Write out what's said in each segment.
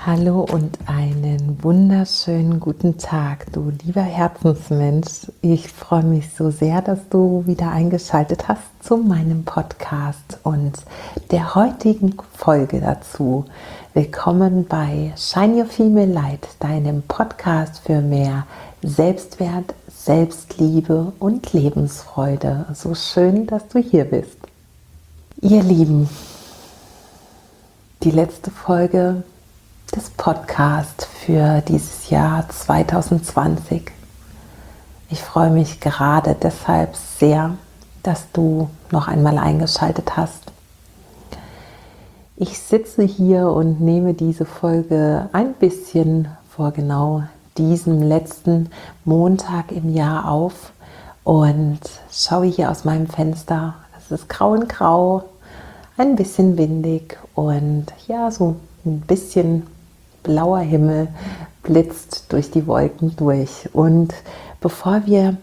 Hallo und einen wunderschönen guten Tag, du lieber Herzensmensch. Ich freue mich so sehr, dass du wieder eingeschaltet hast zu meinem Podcast und der heutigen Folge dazu. Willkommen bei Shine Your Female Light, deinem Podcast für mehr Selbstwert, Selbstliebe und Lebensfreude. So schön, dass du hier bist. Ihr Lieben, die letzte Folge des Podcasts für dieses Jahr 2020. Ich freue mich gerade deshalb sehr, dass du noch einmal eingeschaltet hast. Ich sitze hier und nehme diese Folge ein bisschen vor genau diesem letzten Montag im Jahr auf und schaue hier aus meinem Fenster. Es ist grau in grau, ein bisschen windig und ja, so ein bisschen blauer Himmel blitzt durch die Wolken durch. Und bevor wir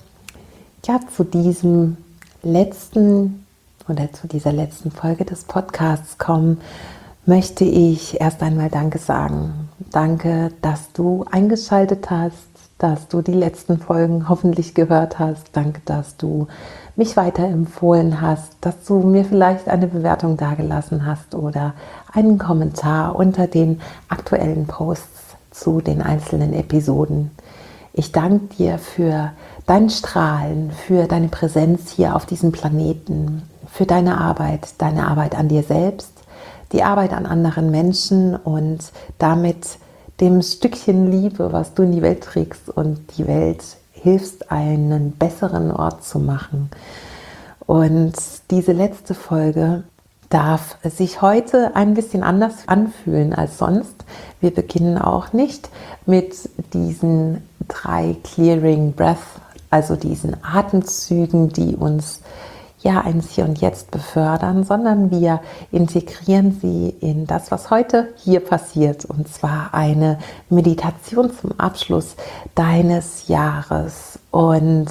zu diesem letzten oder zu dieser letzten Folge des Podcasts kommen, möchte ich erst einmal Danke sagen. Danke, dass du eingeschaltet hast, dass du die letzten Folgen hoffentlich gehört hast. Danke, dass du mich weiterempfohlen hast, dass du mir vielleicht eine Bewertung dagelassen hast oder einen Kommentar unter den aktuellen Posts zu den einzelnen Episoden. Ich danke dir für dein Strahlen, für deine Präsenz hier auf diesem Planeten, für deine Arbeit an dir selbst, die Arbeit an anderen Menschen und damit dem Stückchen Liebe, was du in die Welt trägst und die Welt hilfst, einen besseren Ort zu machen. Und diese letzte Folge darf sich heute ein bisschen anders anfühlen als sonst. Wir beginnen auch nicht mit diesen 3 Clearing Breath, also diesen Atemzügen, die uns ins Hier und Jetzt befördern, sondern wir integrieren sie in das, was heute hier passiert, und zwar eine Meditation zum Abschluss deines Jahres. Und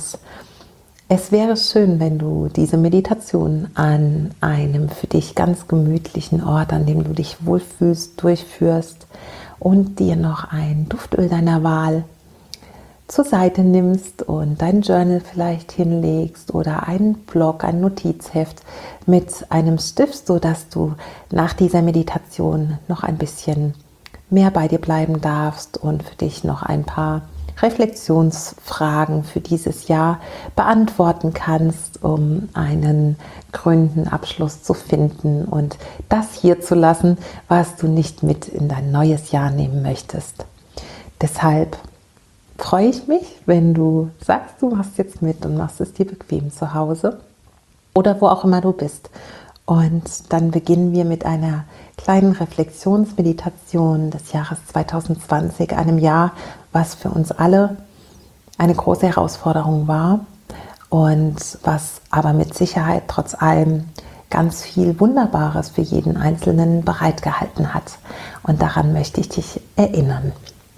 es wäre schön, wenn du diese Meditation an einem für dich ganz gemütlichen Ort, an dem du dich wohlfühlst, durchführst und dir noch ein Duftöl deiner Wahl zur Seite nimmst und dein Journal vielleicht hinlegst oder einen Block, ein Notizheft mit einem Stift, sodass du nach dieser Meditation noch ein bisschen mehr bei dir bleiben darfst und für dich noch ein paar Reflexionsfragen für dieses Jahr beantworten kannst, um einen krönenden Abschluss zu finden und das hier zu lassen, was du nicht mit in dein neues Jahr nehmen möchtest. Deshalb freue ich mich, wenn du sagst, du machst jetzt mit und machst es dir bequem zu Hause oder wo auch immer du bist. Und dann beginnen wir mit einer kleinen Reflexionsmeditation des Jahres 2020, einem Jahr, was für uns alle eine große Herausforderung war und was aber mit Sicherheit trotz allem ganz viel Wunderbares für jeden Einzelnen bereitgehalten hat. Und daran möchte ich dich erinnern.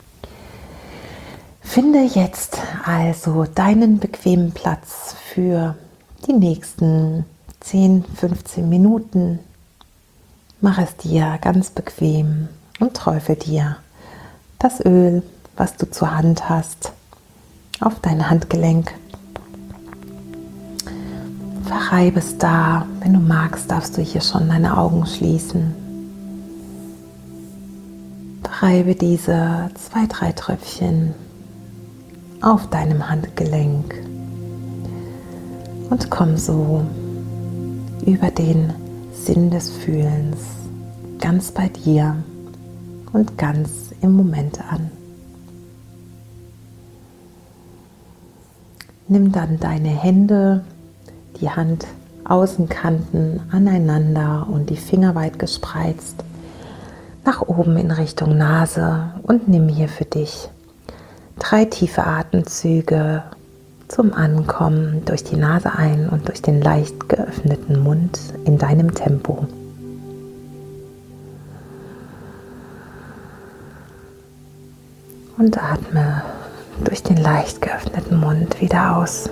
Finde jetzt also deinen bequemen Platz für die nächsten 10, 15 Minuten. Mach es dir ganz bequem und träufel dir das Öl, was du zur Hand hast, auf dein Handgelenk. Verreibe es da. Wenn du magst, darfst du hier schon deine Augen schließen. Verreibe diese 2, 3 Tröpfchen auf deinem Handgelenk und komm so über den Sinn des Fühlens ganz bei dir und ganz im Moment an. Nimm dann deine Hände, die Handaußenkanten aneinander und die Finger weit gespreizt nach oben in Richtung Nase und nimm hier für dich 3 tiefe Atemzüge zum Ankommen durch die Nase ein und durch den leicht geöffneten Mund in deinem Tempo. Und atme durch den leicht geöffneten Mund wieder aus.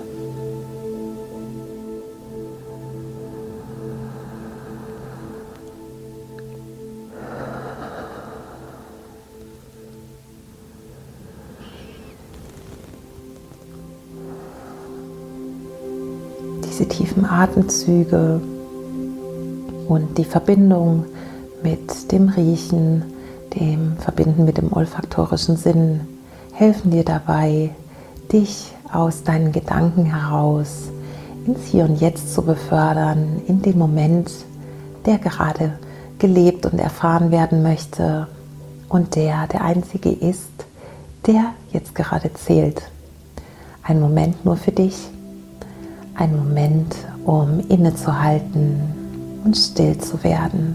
diese tiefen Atemzüge und die Verbindung mit dem Riechen, dem Verbinden mit dem olfaktorischen Sinn helfen dir dabei, dich aus deinen Gedanken heraus ins Hier und Jetzt zu befördern, in den Moment, der gerade gelebt und erfahren werden möchte und der einzige ist, der jetzt gerade zählt. Ein Moment nur für dich, ein Moment, um innezuhalten und still zu werden.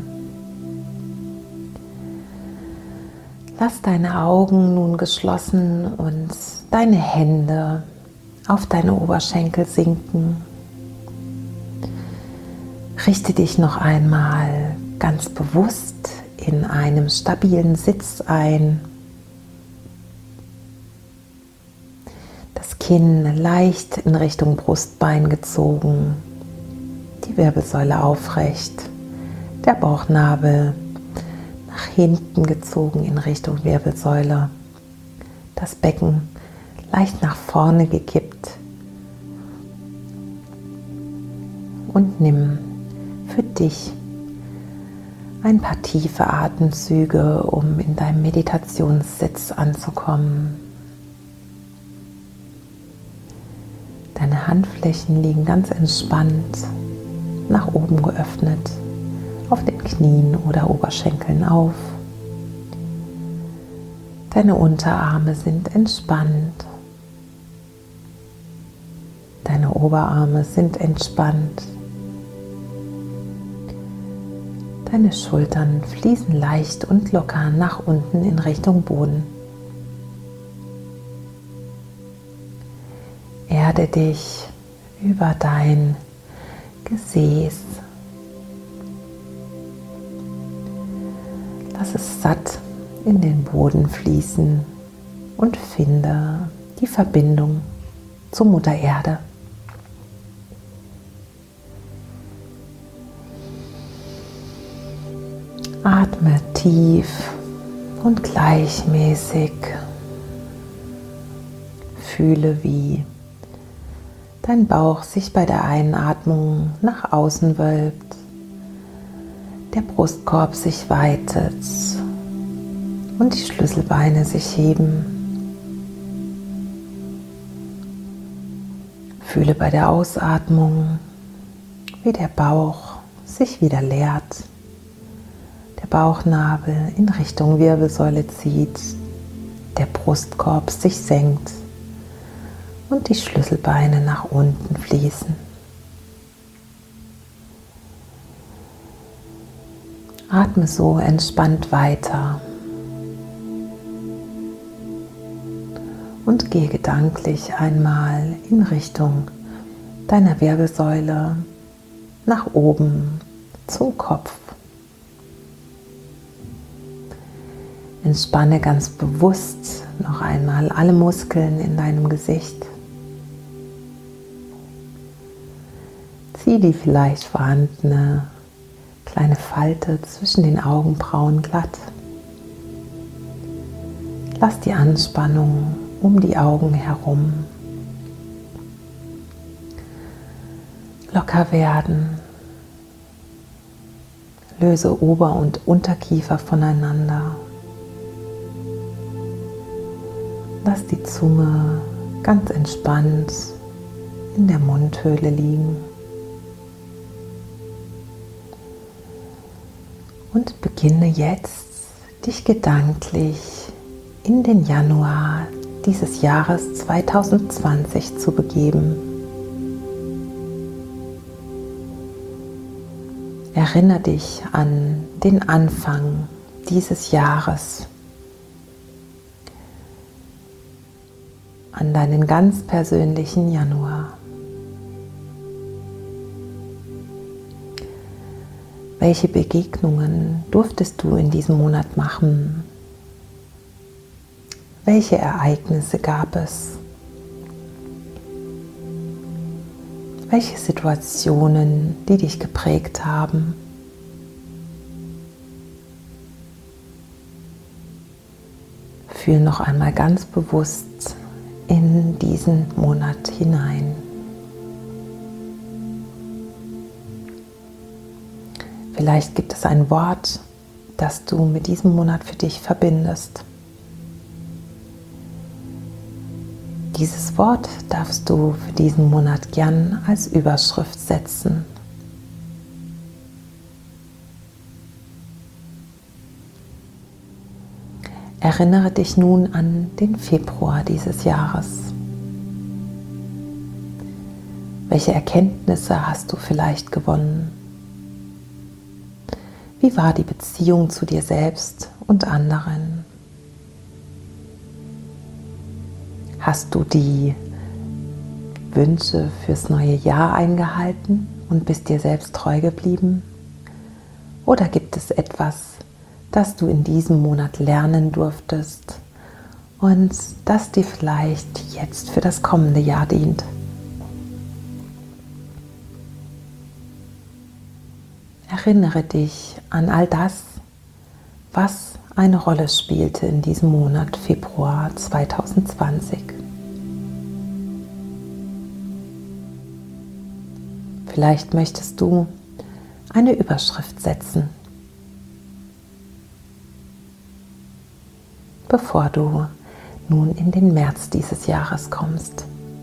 Lass deine Augen nun geschlossen und deine Hände auf deine Oberschenkel sinken. Richte dich noch einmal ganz bewusst in einem stabilen Sitz ein. Das Kinn leicht in Richtung Brustbein gezogen, die Wirbelsäule aufrecht, der Bauchnabel nach hinten gezogen in Richtung Wirbelsäule, das Becken leicht nach vorne gekippt und nimm für dich ein paar tiefe Atemzüge, um in deinem Meditationssitz anzukommen. Deine Handflächen liegen ganz entspannt nach oben geöffnet, auf den Knien oder Oberschenkeln auf. Deine Unterarme sind entspannt. Deine Oberarme sind entspannt. Deine Schultern fließen leicht und locker nach unten in Richtung Boden. Erde dich über dein Gesäß. Lass es satt in den Boden fließen und finde die Verbindung zur Mutter Erde. Atme tief und gleichmäßig. Fühle, wie dein Bauch sich bei der Einatmung nach außen wölbt, der Brustkorb sich weitet und die Schlüsselbeine sich heben. Fühle bei der Ausatmung, wie der Bauch sich wieder leert, der Bauchnabel in Richtung Wirbelsäule zieht, der Brustkorb sich senkt und die Schlüsselbeine nach unten fließen. Atme so entspannt weiter und gehe gedanklich einmal in Richtung deiner Wirbelsäule nach oben zum Kopf. Entspanne ganz bewusst noch einmal alle Muskeln in deinem Gesicht. Zieh die vielleicht vorhandene kleine Falte zwischen den Augenbrauen glatt. Lass die Anspannung um die Augen herum locker werden. Löse Ober- und Unterkiefer voneinander. Lass die Zunge ganz entspannt in der Mundhöhle liegen. Und beginne jetzt, dich gedanklich in den Januar dieses Jahres 2020 zu begeben. Erinnere dich an den Anfang dieses Jahres, an deinen ganz persönlichen Januar. Welche Begegnungen durftest du in diesem Monat machen? Welche Ereignisse gab es? Welche Situationen, die dich geprägt haben? Fühl noch einmal ganz bewusst in diesen Monat hinein. Vielleicht gibt es ein Wort, das du mit diesem Monat für dich verbindest. Dieses Wort darfst du für diesen Monat gern als Überschrift setzen. Erinnere dich nun an den Februar dieses Jahres. Welche Erkenntnisse hast du vielleicht gewonnen? Wie war die Beziehung zu dir selbst und anderen? Hast du die Wünsche fürs neue Jahr eingehalten und bist dir selbst treu geblieben? Oder gibt es etwas, das du in diesem Monat lernen durftest und das dir vielleicht jetzt für das kommende Jahr dient? Erinnere dich an all das, was eine Rolle spielte in diesem Monat Februar 2020. Vielleicht möchtest du eine Überschrift setzen, bevor du nun in den März dieses Jahres kommst.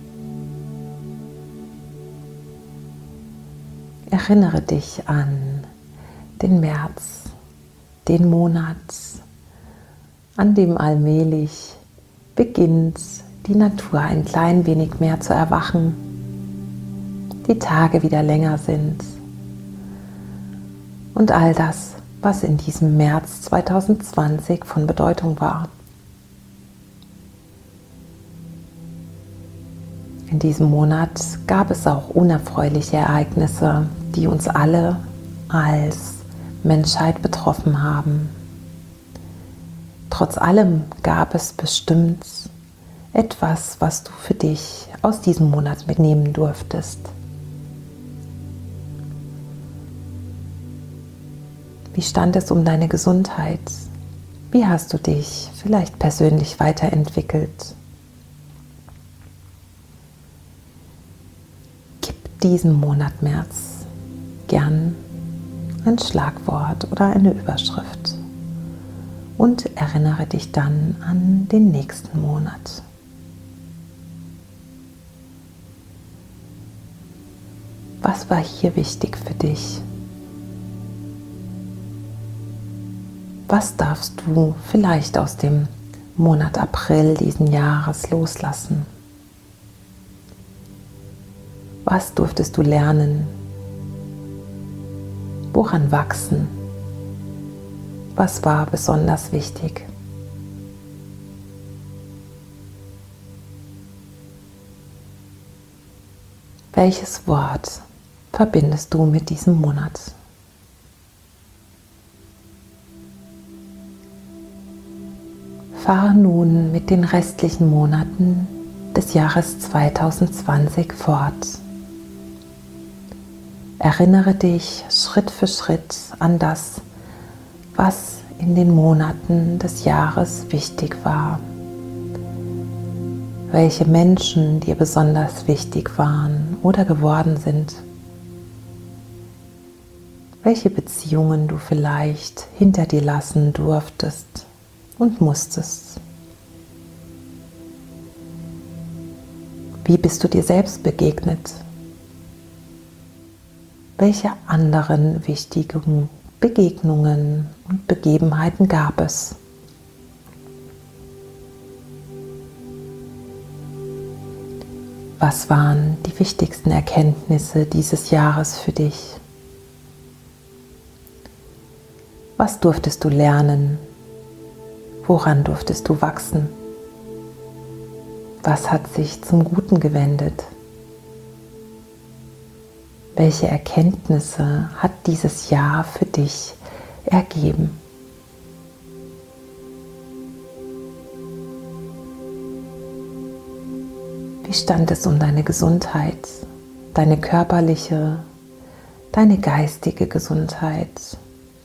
Erinnere dich an den März, den Monat, an dem allmählich beginnt die Natur ein klein wenig mehr zu erwachen, die Tage wieder länger sind und all das, was in diesem März 2020 von Bedeutung war. In diesem Monat gab es auch unerfreuliche Ereignisse, die uns alle als Menschheit betroffen haben. Trotz allem gab es bestimmt etwas, was du für dich aus diesem Monat mitnehmen durftest. Wie stand es um deine Gesundheit? Wie hast du dich vielleicht persönlich weiterentwickelt? Gib diesem Monat März gern ein Schlagwort oder eine Überschrift und erinnere dich dann an den nächsten Monat. Was war hier wichtig für dich? Was darfst du vielleicht aus dem Monat April diesen Jahres loslassen? Was durftest du lernen? Woran wachsen? Was war besonders wichtig? Welches Wort verbindest du mit diesem Monat? Fahre nun mit den restlichen Monaten des Jahres 2020 fort. Erinnere dich Schritt für Schritt an das, was in den Monaten des Jahres wichtig war. Welche Menschen dir besonders wichtig waren oder geworden sind. Welche Beziehungen du vielleicht hinter dir lassen durftest und musstest. Wie bist du dir selbst begegnet? Welche anderen wichtigen Begegnungen und Begebenheiten gab es? Was waren die wichtigsten Erkenntnisse dieses Jahres für dich? Was durftest du lernen? Woran durftest du wachsen? Was hat sich zum Guten gewendet? Welche Erkenntnisse hat dieses Jahr für dich ergeben? Wie stand es um deine Gesundheit, deine körperliche, deine geistige Gesundheit?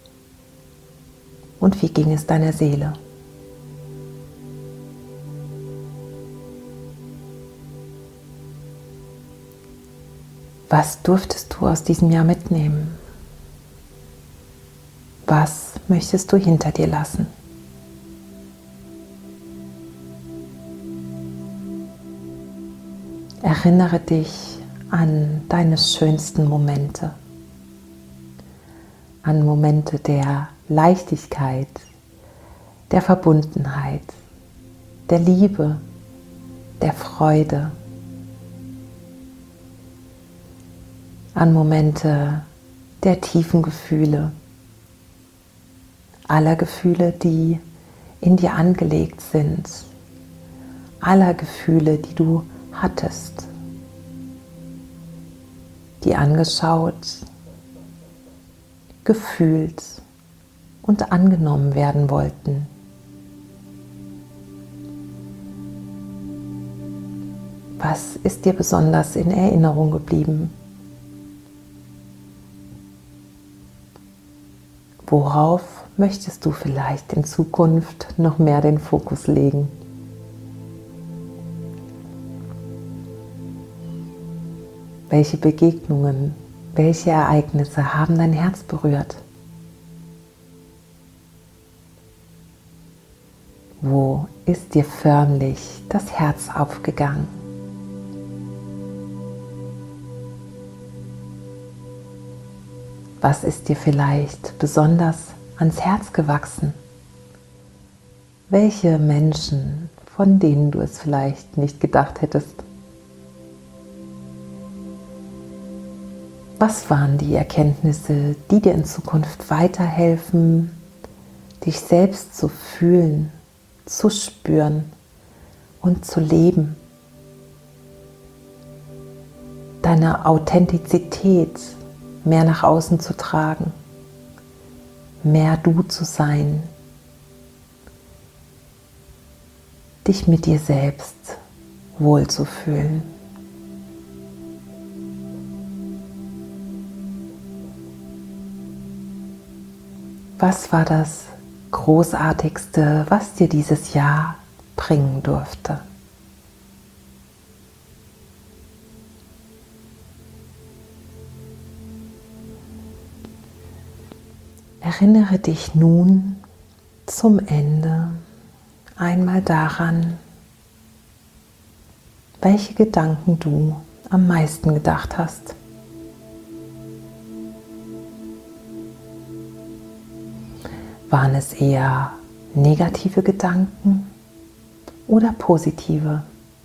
Und wie ging es deiner Seele? Was durftest du aus diesem Jahr mitnehmen? Was möchtest du hinter dir lassen? Erinnere dich an deine schönsten Momente, an Momente der Leichtigkeit, der Verbundenheit, der Liebe, der Freude, an Momente der tiefen Gefühle, aller Gefühle, die in dir angelegt sind, aller Gefühle, die du hattest, die angeschaut, gefühlt und angenommen werden wollten. Was ist dir besonders in Erinnerung geblieben? Worauf möchtest du vielleicht in Zukunft noch mehr den Fokus legen? Welche Begegnungen, welche Ereignisse haben dein Herz berührt? Wo ist dir förmlich das Herz aufgegangen? Was ist dir vielleicht besonders ans Herz gewachsen? Welche Menschen, von denen du es vielleicht nicht gedacht hättest? Was waren die Erkenntnisse, die dir in Zukunft weiterhelfen, dich selbst zu fühlen, zu spüren und zu leben? Deine Authentizität mehr nach außen zu tragen, mehr du zu sein, dich mit dir selbst wohlzufühlen. Was war das Großartigste, was dir dieses Jahr bringen durfte? Erinnere dich nun zum Ende einmal daran, welche Gedanken du am meisten gedacht hast. Waren es eher negative Gedanken oder positive?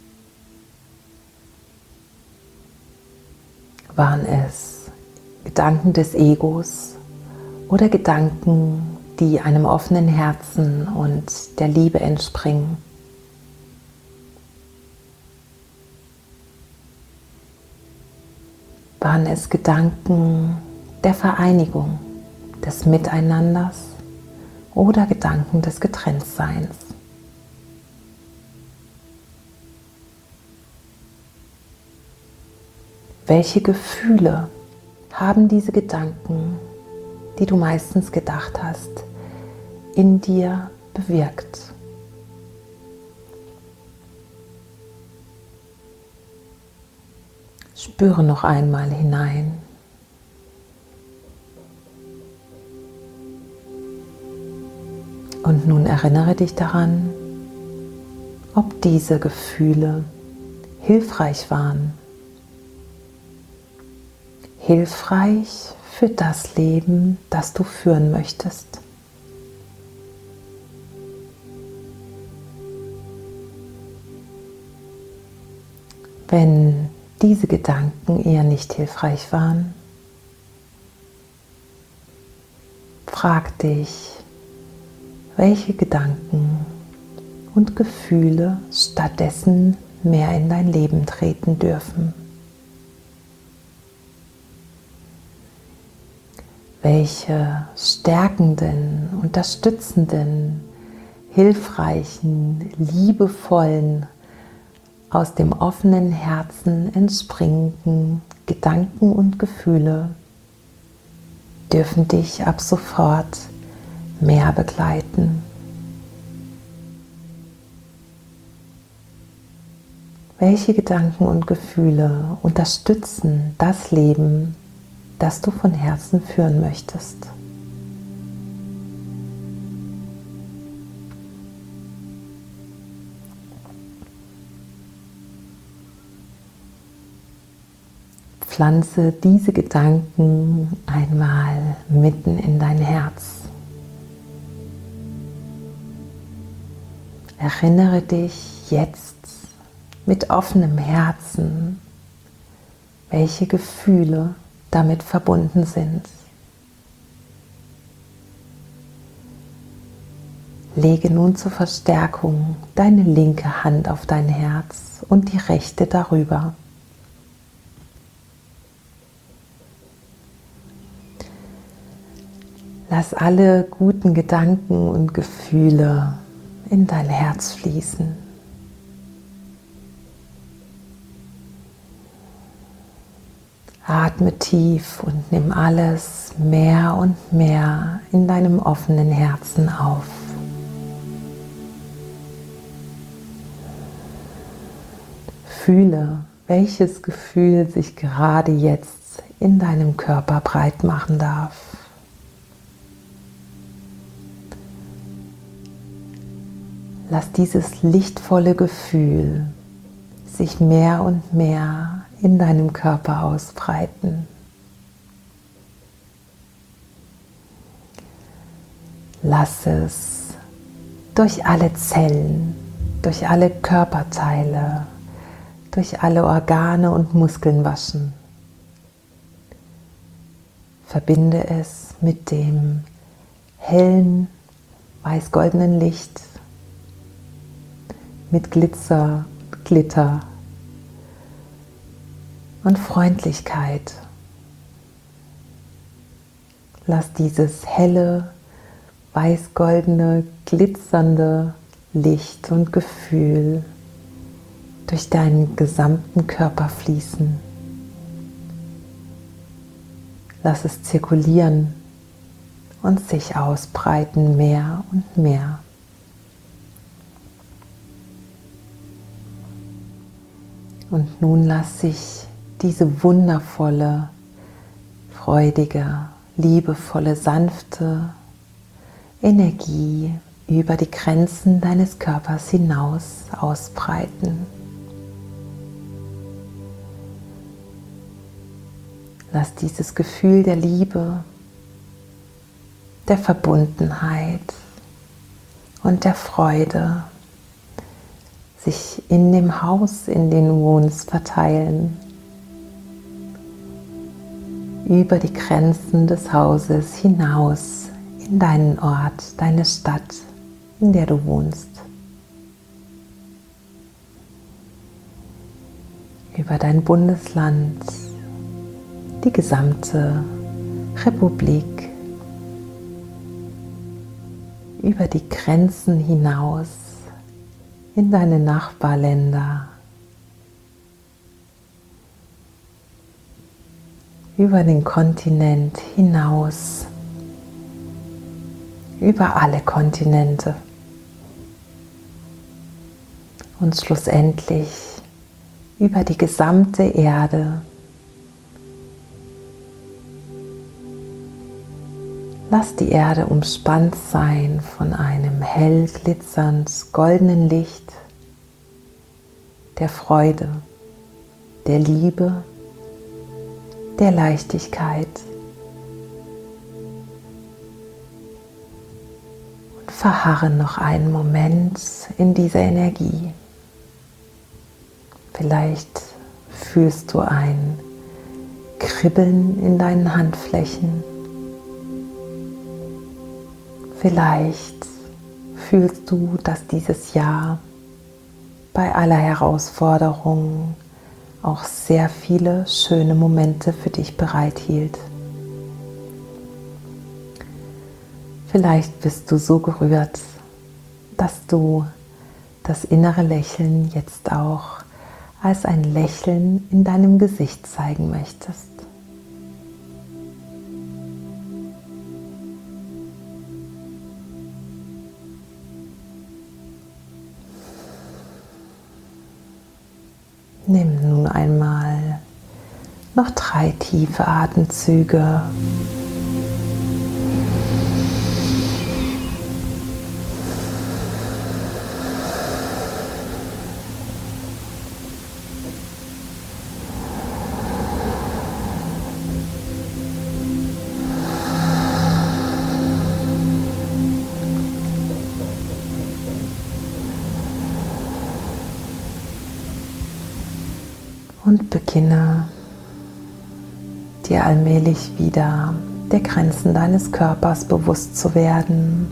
Waren es Gedanken des Egos oder Gedanken, die einem offenen Herzen und der Liebe entspringen? Waren es Gedanken der Vereinigung, des Miteinanders oder Gedanken des Getrenntseins? Welche Gefühle haben diese Gedanken, die du meistens gedacht hast, in dir bewirkt? Spüre noch einmal hinein. Und nun erinnere dich daran, ob diese Gefühle hilfreich waren. Hilfreich für das Leben, das du führen möchtest. Wenn diese Gedanken eher nicht hilfreich waren, frag dich, welche Gedanken und Gefühle stattdessen mehr in dein Leben treten dürfen. Welche stärkenden, unterstützenden, hilfreichen, liebevollen, aus dem offenen Herzen entspringenden Gedanken und Gefühle dürfen dich ab sofort mehr begleiten. Welche Gedanken und Gefühle unterstützen das Leben, das du von Herzen führen möchtest? Pflanze diese Gedanken einmal mitten in dein Herz. Erinnere dich jetzt mit offenem Herzen, welche Gefühle damit verbunden sind. Lege nun zur Verstärkung deine linke Hand auf dein Herz und die rechte darüber. Lass alle guten Gedanken und Gefühle in dein Herz fließen. Atme tief und nimm alles mehr und mehr in deinem offenen Herzen auf. Fühle, welches Gefühl sich gerade jetzt in deinem Körper breit machen darf. Lass dieses lichtvolle Gefühl sich mehr und mehr in deinem Körper ausbreiten. Lass es durch alle Zellen, durch alle Körperteile, durch alle Organe und Muskeln waschen. Verbinde es mit dem hellen, weiß-goldenen Licht, mit Glitzer, Glitter und Freundlichkeit. Lass dieses helle, weiß-goldene, glitzernde Licht und Gefühl durch deinen gesamten Körper fließen. Lass es zirkulieren und sich ausbreiten mehr und mehr. Und nun lass sich diese wundervolle, freudige, liebevolle, sanfte Energie über die Grenzen deines Körpers hinaus ausbreiten. Lass dieses Gefühl der Liebe, der Verbundenheit und der Freude sich in dem Haus, in dem du wohnst, verteilen. Über die Grenzen des Hauses hinaus in deinen Ort, deine Stadt, in der du wohnst. Über dein Bundesland, die gesamte Republik, über die Grenzen hinaus in deine Nachbarländer, über den Kontinent hinaus, über alle Kontinente und schlussendlich über die gesamte Erde. Lass die Erde umspannt sein von einem hell glitzernd goldenen Licht der Freude, der Liebe, der Leichtigkeit. Und verharre noch einen Moment in dieser Energie. Vielleicht fühlst du ein Kribbeln in deinen Handflächen. Vielleicht fühlst du, dass dieses Jahr bei aller Herausforderung auch sehr viele schöne Momente für dich bereithielt. Vielleicht bist du so gerührt, dass du das innere Lächeln jetzt auch als ein Lächeln in deinem Gesicht zeigen möchtest. Nimm nun einmal noch 3 tiefe Atemzüge. Und beginne dir allmählich wieder der Grenzen deines Körpers bewusst zu werden.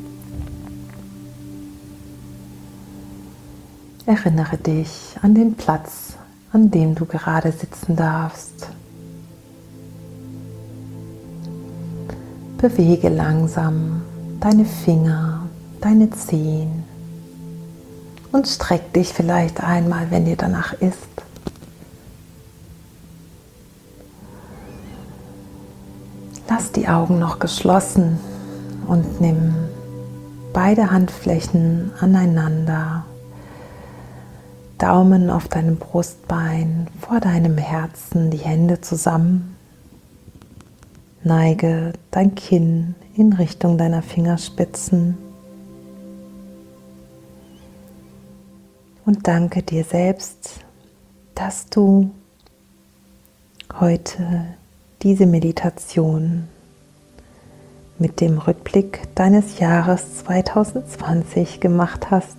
Erinnere dich an den Platz, an dem du gerade sitzen darfst. Bewege langsam deine Finger, deine Zehen und streck dich vielleicht einmal, wenn dir danach ist. Lass die Augen noch geschlossen und nimm beide Handflächen aneinander. Daumen auf deinem Brustbein, vor deinem Herzen, die Hände zusammen. Neige dein Kinn in Richtung deiner Fingerspitzen. Und danke dir selbst, dass du heute diese Meditation mit dem Rückblick deines Jahres 2020 gemacht hast.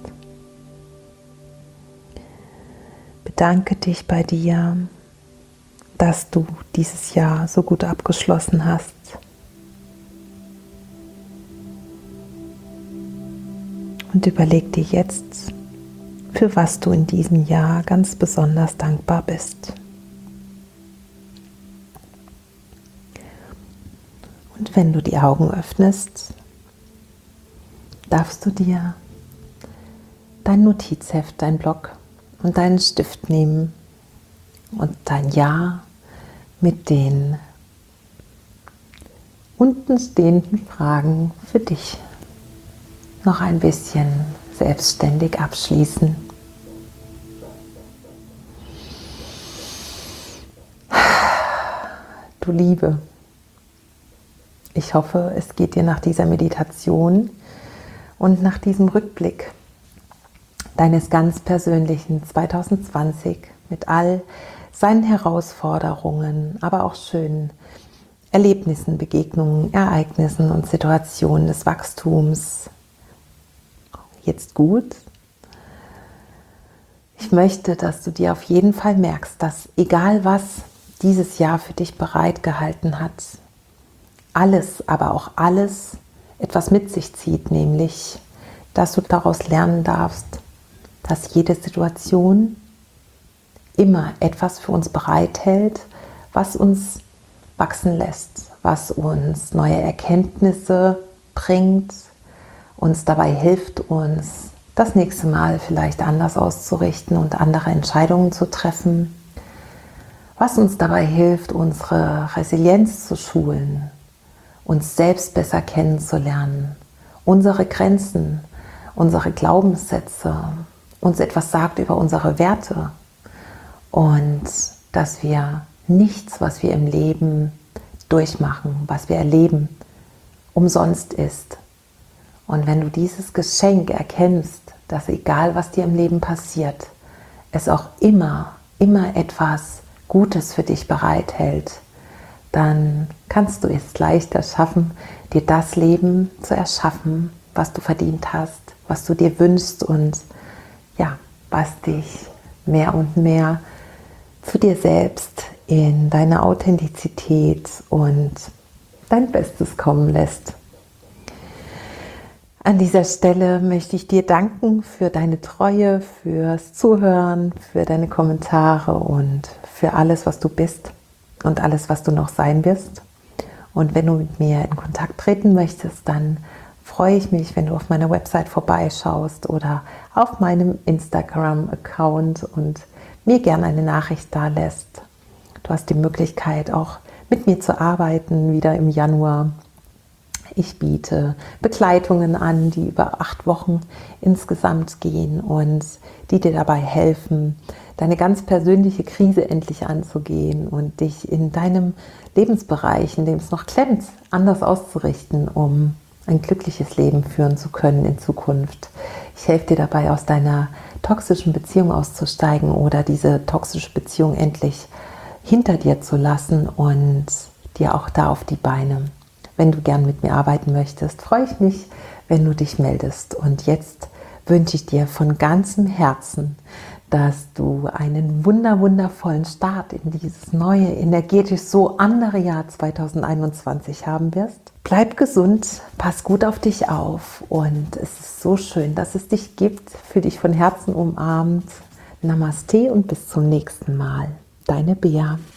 Bedanke dich bei dir, dass du dieses Jahr so gut abgeschlossen hast. Und überleg dir jetzt, für was du in diesem Jahr ganz besonders dankbar bist. Und wenn du die Augen öffnest, darfst du dir dein Notizheft, dein Block und deinen Stift nehmen und dein Jahr mit den unten stehenden Fragen für dich noch ein bisschen selbstständig abschließen. Du Liebe, ich hoffe, es geht dir nach dieser Meditation und nach diesem Rückblick deines ganz persönlichen 2020 mit all seinen Herausforderungen, aber auch schönen Erlebnissen, Begegnungen, Ereignissen und Situationen des Wachstums jetzt gut. Ich möchte, dass du dir auf jeden Fall merkst, dass egal was dieses Jahr für dich bereitgehalten hat, alles, aber auch alles etwas mit sich zieht, nämlich, dass du daraus lernen darfst, dass jede Situation immer etwas für uns bereithält, was uns wachsen lässt, was uns neue Erkenntnisse bringt, uns dabei hilft, uns das nächste Mal vielleicht anders auszurichten und andere Entscheidungen zu treffen, was uns dabei hilft, unsere Resilienz zu schulen, uns selbst besser kennenzulernen, unsere Grenzen, unsere Glaubenssätze, uns etwas sagt über unsere Werte und dass wir nichts, was wir im Leben durchmachen, was wir erleben, umsonst ist. Und wenn du dieses Geschenk erkennst, dass egal was dir im Leben passiert, es auch immer etwas Gutes für dich bereithält, dann kannst du es leichter schaffen, dir das Leben zu erschaffen, was du verdient hast, was du dir wünschst und ja, was dich mehr und mehr zu dir selbst in deine Authentizität und dein Bestes kommen lässt. An dieser Stelle möchte ich dir danken für deine Treue, fürs Zuhören, für deine Kommentare und für alles, was du bist und alles, was du noch sein wirst. Und wenn du mit mir in Kontakt treten möchtest, dann freue ich mich, wenn du auf meiner Website vorbeischaust oder auf meinem Instagram-Account und mir gerne eine Nachricht da lässt. Du hast die Möglichkeit, auch mit mir zu arbeiten, wieder im Januar. Ich biete Begleitungen an, die über 8 Wochen insgesamt gehen und die dir dabei helfen, deine ganz persönliche Krise endlich anzugehen und dich in deinem Lebensbereich, in dem es noch klemmt, anders auszurichten, um ein glückliches Leben führen zu können in Zukunft. Ich helfe dir dabei, aus deiner toxischen Beziehung auszusteigen oder diese toxische Beziehung endlich hinter dir zu lassen und dir auch da auf die Beine. Wenn du gern mit mir arbeiten möchtest, freue ich mich, wenn du dich meldest. Und jetzt wünsche ich dir von ganzem Herzen, dass du einen wundervollen Start in dieses neue, energetisch so andere Jahr 2021 haben wirst. Bleib gesund, pass gut auf dich auf und es ist so schön, dass es dich gibt, fühl dich von Herzen umarmt. Namaste und bis zum nächsten Mal. Deine Bea.